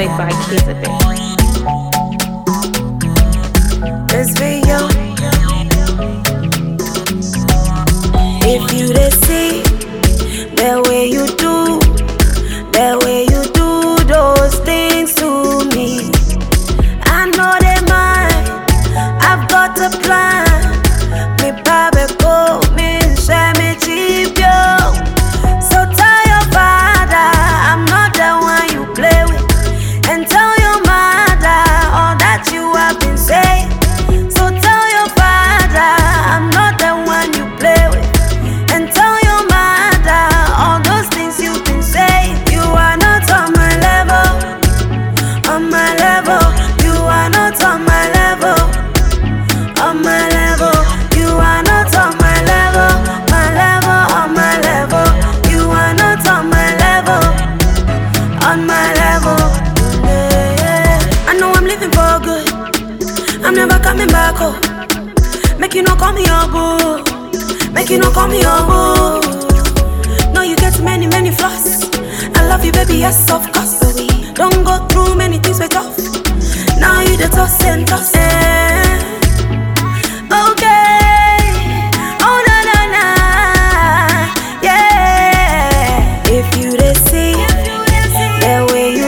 played by Kids a Bit. This video, if you dey see the way you do those things to me, I know they mine. I've got a plan. Me babe go, me share me cheap yo. So tell your father I'm not the one you play with, and tell your mother all that you have been saying. So tell your father I'm not the one you play with, and tell your mother all those things you've been saying. You are not on my level, on my level. You are not on my level, on my level. You are not on my level, my level, on my level. You are not on my level, on my level. Yeah. I know I'm living for good, I'm never coming back home. Make you no call me your boo, make you no call me your boo. No, you get many, many flaws. I love you, baby, yes, of course. But we don't go through many things we tough. Now you the toss and toss. Okay, oh na na na, yeah. If you dey see the way you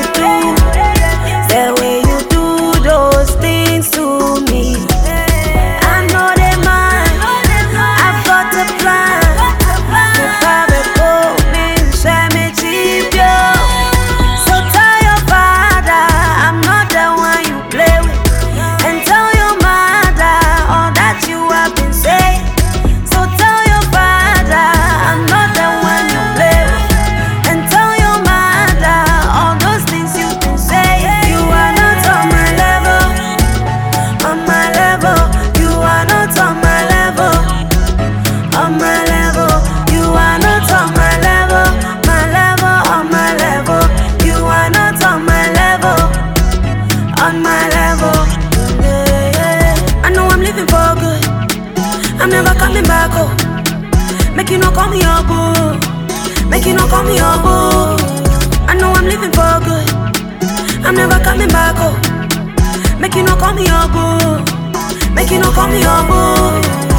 do those things to me, I know they mine. I've got a plan. Me babe go, me share me cheap yo. So tell your father I'm not the one you play with, and tell your mother all that you have been saying. So tell your father I'm not the one you play with, and tell your mother all those things you've been saying. You are not on my level, on my level. You are not on my level, on my level. You are not on my level, my level, on my level. You are not on my level, on my level. Yeah. I know I'm living for good, I'm never coming back home. Make you no call me your boo, make you no call me your boo. I know I'm living for good, I'm never coming back home. Make you no call me your boo, make you no call me your boo.